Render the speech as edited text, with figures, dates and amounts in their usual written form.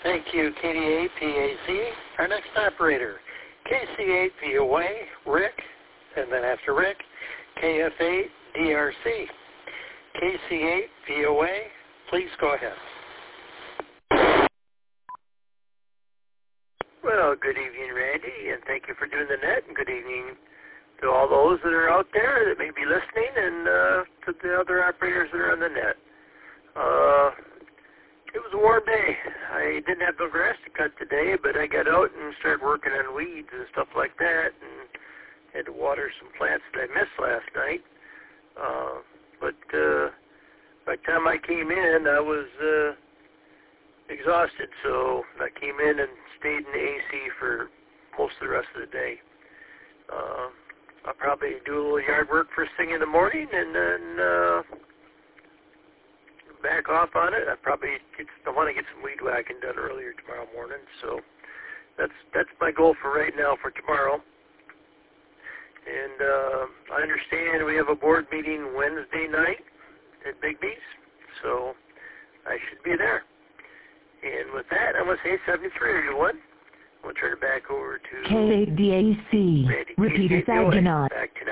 Thank you, KDA-PAC. Our next operator, KC8-VOA, Rick, and then after Rick, KF8-DRC. KC8-VOA, please go ahead. Well, good evening, Randy, and thank you for doing the net, and good evening to all those that are out there that may be listening, and to the other operators that are on the net. It was a warm day. I didn't have no grass to cut today, but I got out and started working on weeds and stuff like that, and had to water some plants that I missed last night. But by the time I came in, I was exhausted, so I came in and stayed in the AC for most of the rest of the day. I'll probably do a little yard work first thing in the morning, and then back off on it. I want to get some weed whacking done earlier tomorrow morning, so that's my goal for right now for tomorrow. And I understand we have a board meeting Wednesday night at Bigby's, so I should be there. And with that, I'm going to say 73, everyone. I'm going to turn it back over to KDAC. Repeat as I cannot. Back to